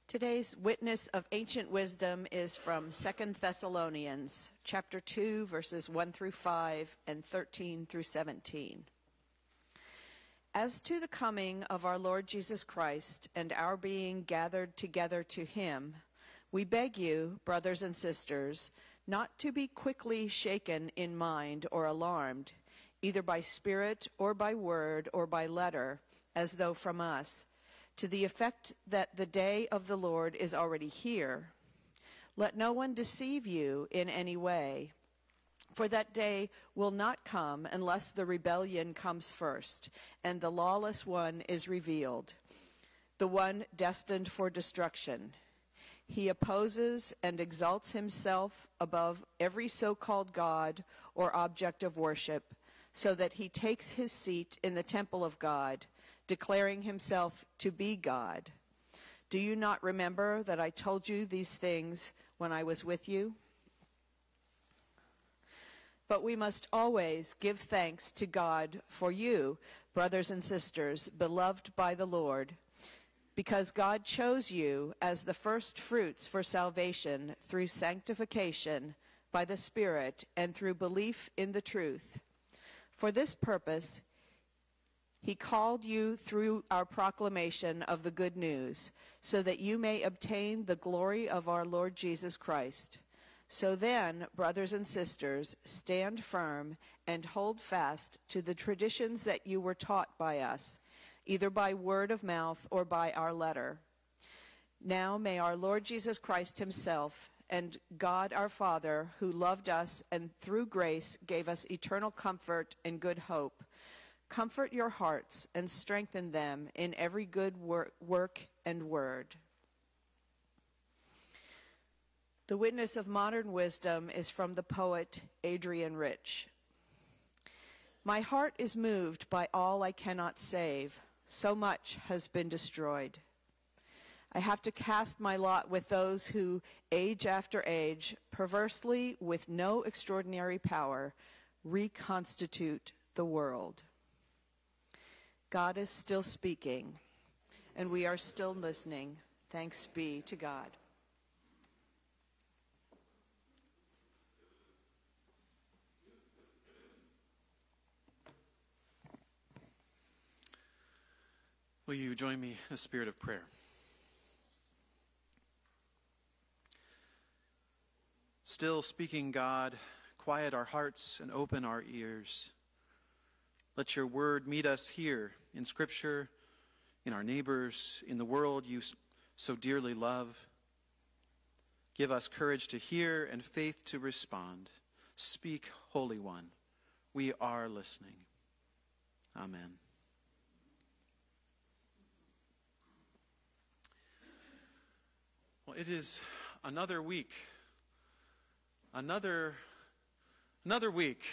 Today's witness of ancient wisdom is from 2 Thessalonians, chapter 2, verses 1 through 5 and 13 through 17. As to the coming of our Lord Jesus Christ and our being gathered together to him, we beg you, brothers and sisters, not to be quickly shaken in mind or alarmed, either by spirit or by word or by letter, as though from us, to the effect that the day of the Lord is already here. Let no one deceive you in any way, for that day will not come unless the rebellion comes first, and the lawless one is revealed, the one destined for destruction. He opposes and exalts himself above every so-called God or object of worship, so that he takes his seat in the temple of God, declaring himself to be God. Do you not remember that I told you these things when I was with you? But we must always give thanks to God for you, brothers and sisters, beloved by the Lord, because God chose you as the first fruits for salvation through sanctification by the Spirit and through belief in the truth. For this purpose, he called you through our proclamation of the good news, so that you may obtain the glory of our Lord Jesus Christ. So then, brothers and sisters, stand firm and hold fast to the traditions that you were taught by us, either by word of mouth or by our letter. Now may our Lord Jesus Christ himself and God our Father, who loved us and through grace gave us eternal comfort and good hope, comfort your hearts and strengthen them in every good work and word. The witness of modern wisdom is from the poet Adrienne Rich. My heart is moved by all I cannot save. So much has been destroyed. I have to cast my lot with those who, age after age, perversely, with no extraordinary power, reconstitute the world. God is still speaking, and we are still listening. Thanks be to God. Will you join me in a spirit of prayer? Still speaking, God, quiet our hearts and open our ears. Let your word meet us here in Scripture, in our neighbors, in the world you so dearly love. Give us courage to hear and faith to respond. Speak, Holy One. We are listening. Amen. Well, it is another week. Another week.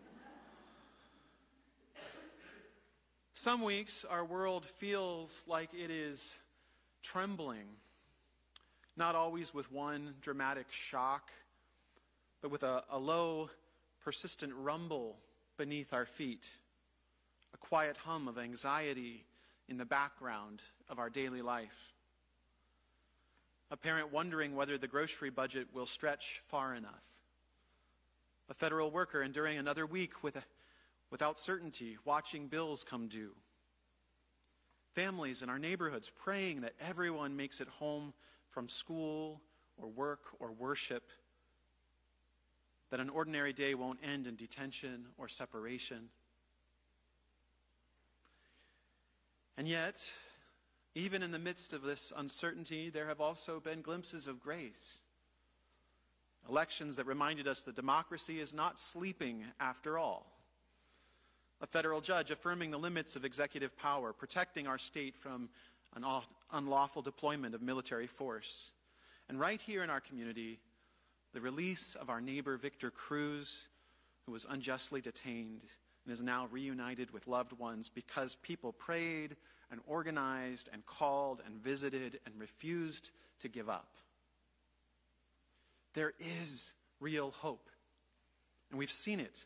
Some weeks our world feels like it is trembling, not always with one dramatic shock, but with a low, persistent rumble beneath our feet, a quiet hum of anxiety in the background of our daily life. A parent wondering whether the grocery budget will stretch far enough. A federal worker enduring another week without certainty, watching bills come due. Families in our neighborhoods praying that everyone makes it home from school or work or worship, that an ordinary day won't end in detention or separation. And yet, even in the midst of this uncertainty, there have also been glimpses of grace. Elections that reminded us that democracy is not sleeping after all. A federal judge affirming the limits of executive power, protecting our state from an unlawful deployment of military force. And right here in our community, the release of our neighbor Victor Cruz, who was unjustly detained and is now reunited with loved ones because people prayed and organized and called and visited and refused to give up. There is real hope, and we've seen it.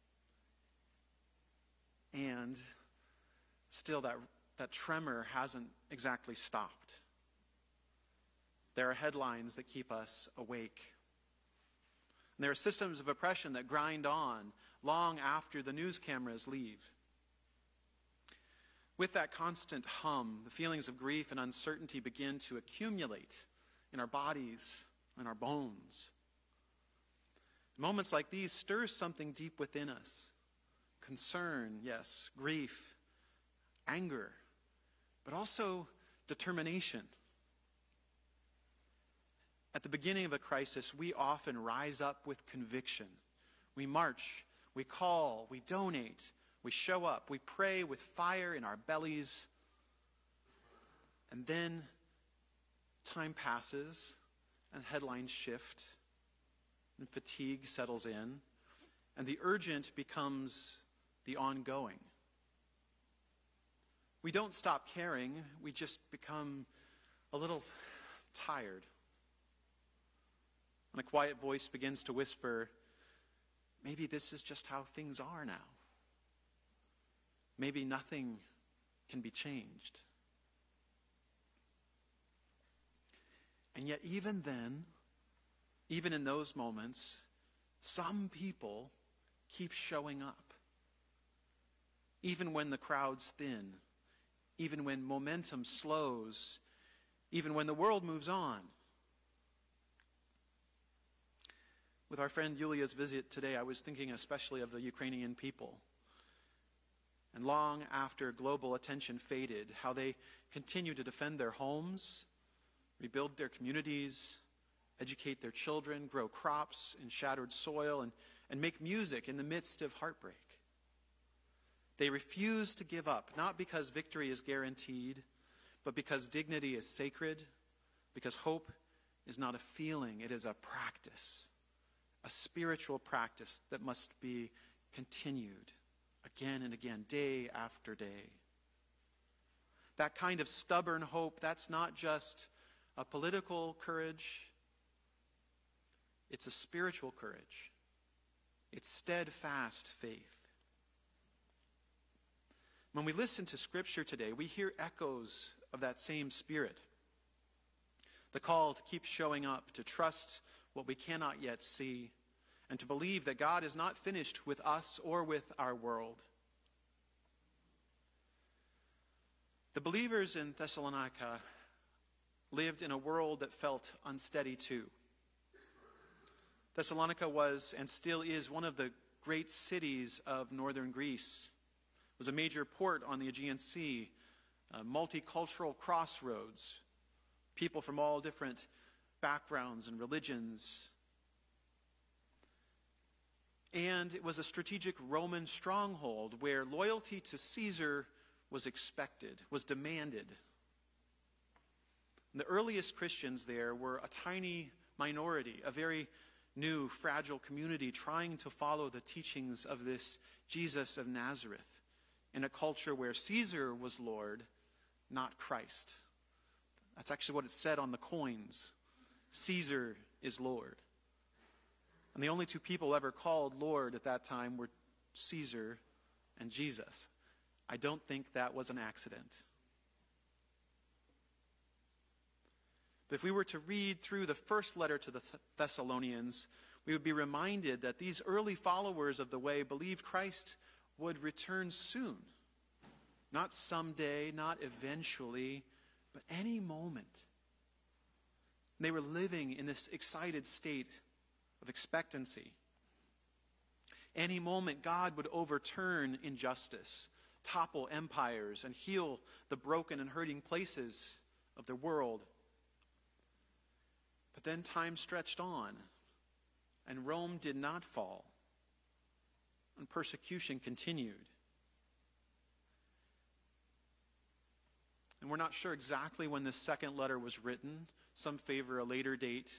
And still that tremor hasn't exactly stopped. There are headlines that keep us awake. And there are systems of oppression that grind on long after the news cameras leave. With that constant hum, the feelings of grief and uncertainty begin to accumulate in our bodies and our bones. Moments like these stir something deep within us. Concern, yes, grief, anger, but also determination. At the beginning of a crisis, we often rise up with conviction. We march, we call, we donate, we show up, we pray with fire in our bellies. And then time passes and headlines shift and fatigue settles in and the urgent becomes the ongoing. We don't stop caring, we just become a little tired. And a quiet voice begins to whisper, maybe this is just how things are now. Maybe nothing can be changed. And yet even then, even in those moments, some people keep showing up. Even when the crowds thin, even when momentum slows, even when the world moves on. With our friend Yulia's visit today, I was thinking especially of the Ukrainian people. And long after global attention faded, how they continue to defend their homes, rebuild their communities, educate their children, grow crops in shattered soil, and make music in the midst of heartbreak. They refuse to give up, not because victory is guaranteed, but because dignity is sacred, because hope is not a feeling, it is a practice. A spiritual practice that must be continued again and again, day after day. That kind of stubborn hope, that's not just a political courage, it's a spiritual courage. It's steadfast faith. When we listen to Scripture today, we hear echoes of that same spirit. The call to keep showing up, to trust what we cannot yet see, and to believe that God is not finished with us or with our world. The believers in Thessalonica lived in a world that felt unsteady too. Thessalonica was and still is one of the great cities of northern Greece. It was a major port on the Aegean Sea, a multicultural crossroads, people from all different backgrounds and religions. And it was a strategic Roman stronghold where loyalty to Caesar was expected, was demanded. And the earliest Christians there were a tiny minority, a very new, fragile community trying to follow the teachings of this Jesus of Nazareth in a culture where Caesar was Lord, not Christ. That's actually what it said on the coins. Caesar is Lord. And the only two people ever called Lord at that time were Caesar and Jesus. I don't think that was an accident. But if we were to read through the first letter to the Thessalonians, we would be reminded that these early followers of the way believed Christ would return soon. Not someday, not eventually, but any moment. They were living in this excited state of expectancy. Any moment, God would overturn injustice, topple empires, and heal the broken and hurting places of the world. But then time stretched on, and Rome did not fall, and persecution continued. And we're not sure exactly when this second letter was written. Some favor a later date.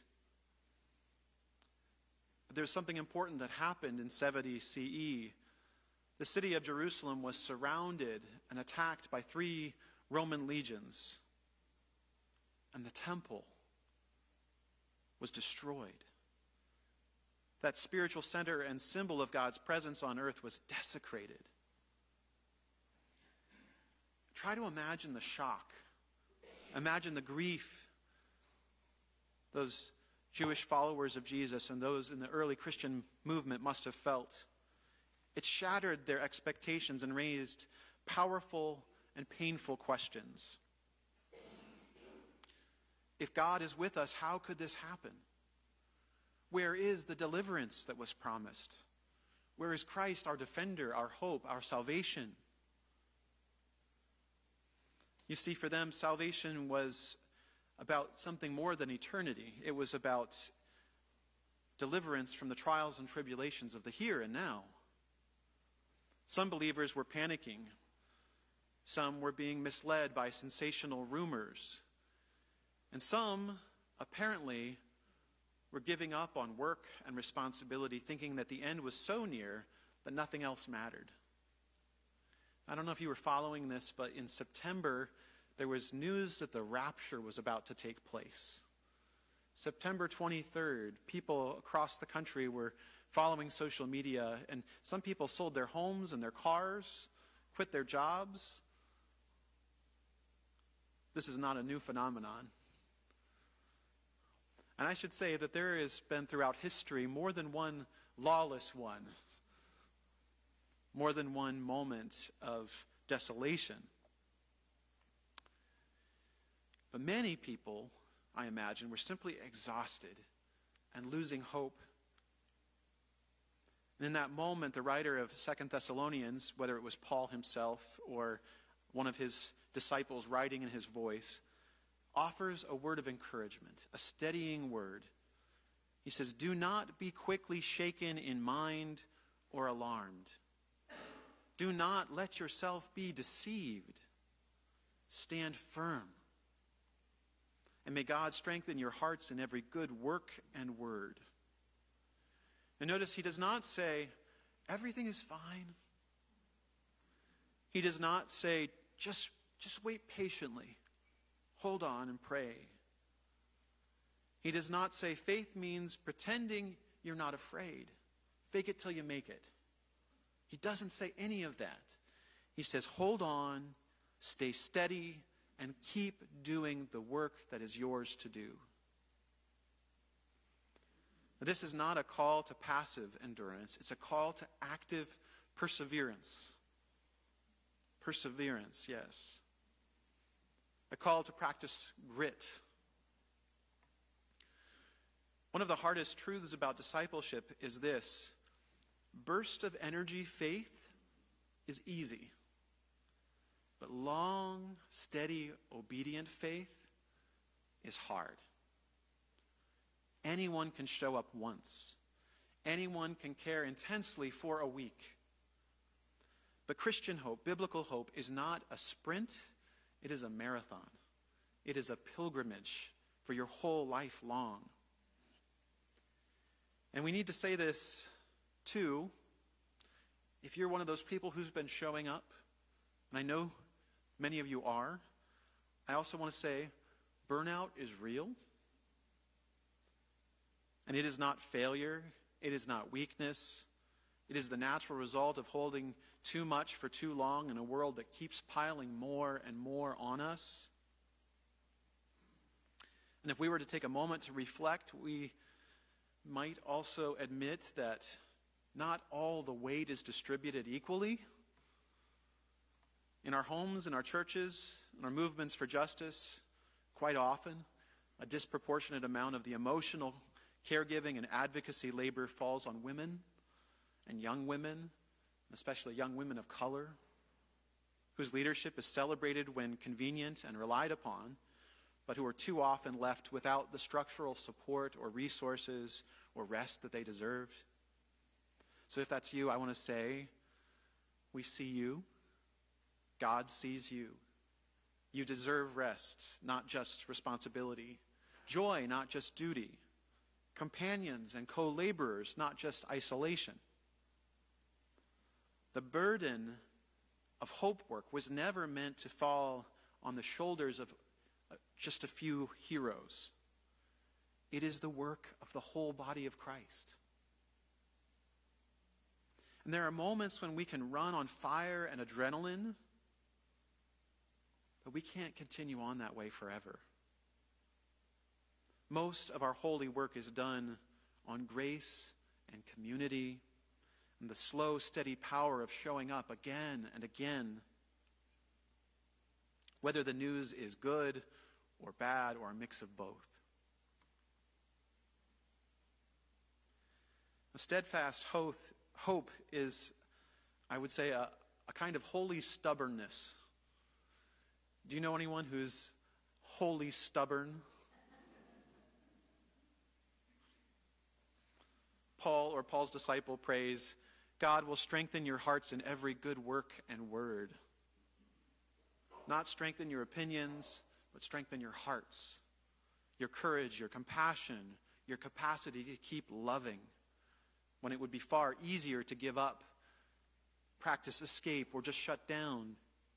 But there's something important that happened in 70 CE. The city of Jerusalem was surrounded and attacked by 3 Roman legions. And the temple was destroyed. That spiritual center and symbol of God's presence on earth was desecrated. Try to imagine the shock. Imagine the grief those Jewish followers of Jesus and those in the early Christian movement must have felt. It shattered their expectations and raised powerful and painful questions. If God is with us, how could this happen? Where is the deliverance that was promised? Where is Christ, our defender, our hope, our salvation? You see, for them, salvation was about something more than eternity. It was about deliverance from the trials and tribulations of the here and now. Some believers were panicking. Some were being misled by sensational rumors. And some, apparently, were giving up on work and responsibility, thinking that the end was so near that nothing else mattered. I don't know if you were following this, but in September, there was news that the rapture was about to take place. September 23rd, people across the country were following social media, and some people sold their homes and their cars, quit their jobs. This is not a new phenomenon. And I should say that there has been throughout history more than one lawless one, more than one moment of desolation. But many people, I imagine, were simply exhausted and losing hope. And in that moment, the writer of 2 Thessalonians, whether it was Paul himself or one of his disciples writing in his voice, offers a word of encouragement, a steadying word. He says, "Do not be quickly shaken in mind or alarmed. Do not let yourself be deceived. Stand firm. And may God strengthen your hearts in every good work and word." And notice he does not say, everything is fine. He does not say, just wait patiently. Hold on and pray. He does not say faith means pretending you're not afraid. Fake it till you make it. He doesn't say any of that. He says hold on, stay steady, and keep doing the work that is yours to do. This is not a call to passive endurance. It's a call to active perseverance. Perseverance, yes. A call to practice grit. One of the hardest truths about discipleship is this: burst of energy faith is easy. But long, steady, obedient faith is hard. Anyone can show up once. Anyone can care intensely for a week. But Christian hope, biblical hope, is not a sprint. It is a marathon. It is a pilgrimage for your whole life long. And we need to say this, too, if you're one of those people who's been showing up, and I know many of you are, I also want to say burnout is real. And it is not failure. It is not weakness. It is the natural result of holding too much for too long in a world that keeps piling more and more on us. And if we were to take a moment to reflect, we might also admit that not all the weight is distributed equally. In our homes, in our churches, in our movements for justice, quite often, a disproportionate amount of the emotional caregiving and advocacy labor falls on women and young women, especially young women of color, whose leadership is celebrated when convenient and relied upon, but who are too often left without the structural support or resources or rest that they deserve. So if that's you, I want to say, we see you. God sees you. You deserve rest, not just responsibility. Joy, not just duty. Companions and co-laborers, not just isolation. The burden of hope work was never meant to fall on the shoulders of just a few heroes. It is the work of the whole body of Christ. And there are moments when we can run on fire and adrenaline, but we can't continue on that way forever. Most of our holy work is done on grace and community and the slow, steady power of showing up again and again, whether the news is good or bad or a mix of both. A steadfast hope is, I would say, a kind of holy stubbornness. Do you know anyone who's wholly stubborn? Paul, or Paul's disciple, prays, God will strengthen your hearts in every good work and word. Not strengthen your opinions, but strengthen your hearts, your courage, your compassion, your capacity to keep loving when it would be far easier to give up, practice escape, or just shut down.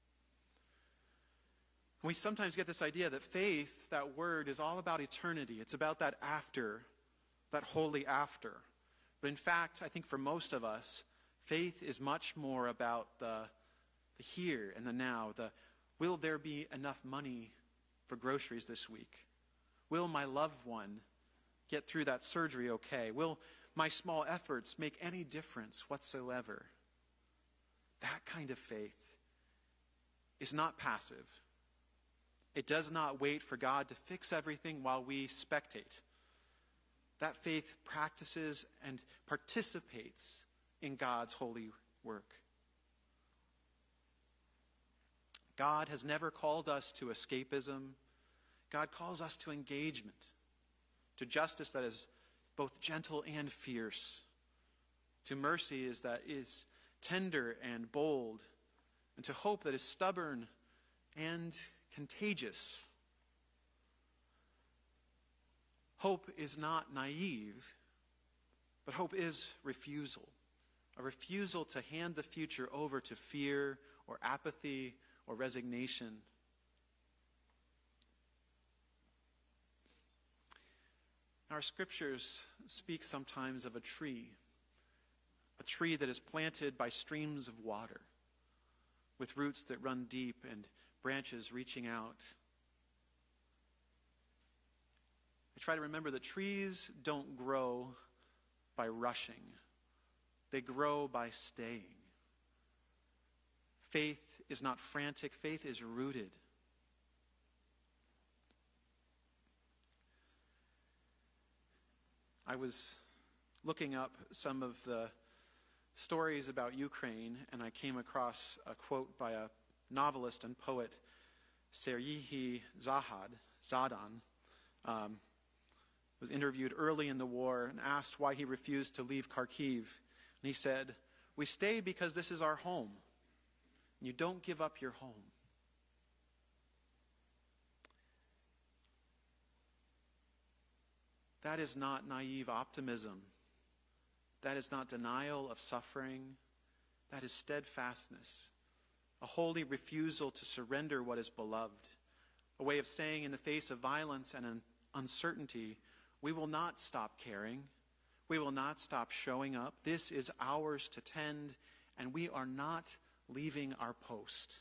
We sometimes get this idea that faith, that word, is all about eternity. It's about that after, that holy after. But in fact, I think for most of us, faith is much more about the here and the now. Will there be enough money for groceries this week? Will my loved one get through that surgery okay? Will my small efforts make any difference whatsoever? That kind of faith is not passive. It does not wait for God to fix everything while we spectate. That faith practices and participates in God's holy work. God has never called us to escapism. God calls us to engagement, to justice that is both gentle and fierce, to mercy that is tender and bold, and to hope that is stubborn and contagious. Hope is not naive, but hope is refusal. A refusal to hand the future over to fear or apathy or resignation. Our scriptures speak sometimes of a tree that is planted by streams of water, with roots that run deep and branches reaching out. I try to remember that trees don't grow by rushing. They grow by staying. Faith is not frantic. Faith is rooted. I was looking up some of the stories about Ukraine, and I came across a quote by a novelist and poet, Serhiy Zhadan. Was interviewed early in the war and asked why he refused to leave Kharkiv. And he said, "We stay because this is our home. You don't give up your home." That is not naive optimism. That is not denial of suffering. That is steadfastness, a holy refusal to surrender what is beloved, a way of saying in the face of violence and uncertainty, we will not stop caring. We will not stop showing up. This is ours to tend, and we are not leaving our post.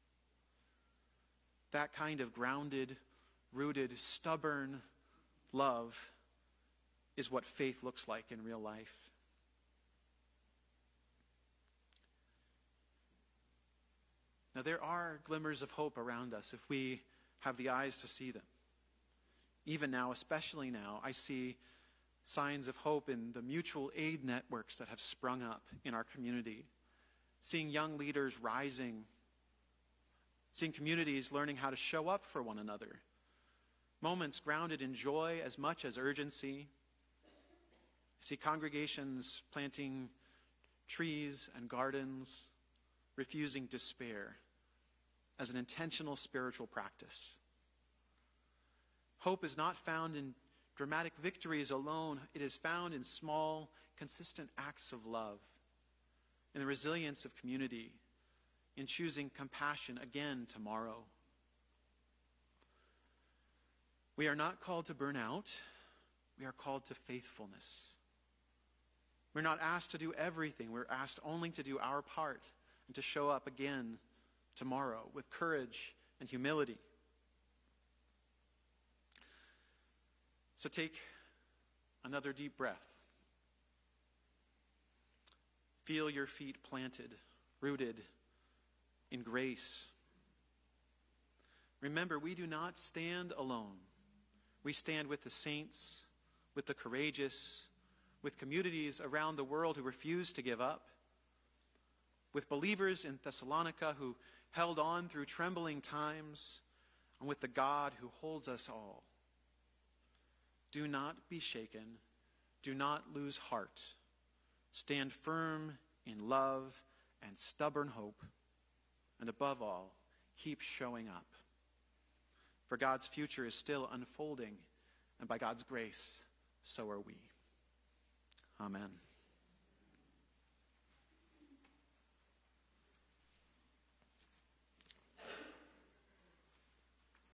That kind of grounded, rooted, stubborn love is what faith looks like in real life. Now, there are glimmers of hope around us if we have the eyes to see them. Even now, especially now, I see signs of hope in the mutual aid networks that have sprung up in our community. Seeing young leaders rising. Seeing communities learning how to show up for one another. Moments grounded in joy as much as urgency. I see congregations planting trees and gardens, refusing despair as an intentional spiritual practice. Hope is not found in dramatic victories alone. It is found in small, consistent acts of love, in the resilience of community, in choosing compassion again tomorrow. We are not called to burn out. We are called to faithfulness. We're not asked to do everything. We're asked only to do our part and to show up again tomorrow with courage and humility. So take another deep breath. Feel your feet planted, rooted in grace. Remember, we do not stand alone. We stand with the saints, with the courageous, with communities around the world who refuse to give up, with believers in Thessalonica who held on through trembling times, and with the God who holds us all. Do not be shaken. Do not lose heart. Stand firm in love and stubborn hope. And above all, keep showing up. For God's future is still unfolding, and by God's grace, so are we. Amen.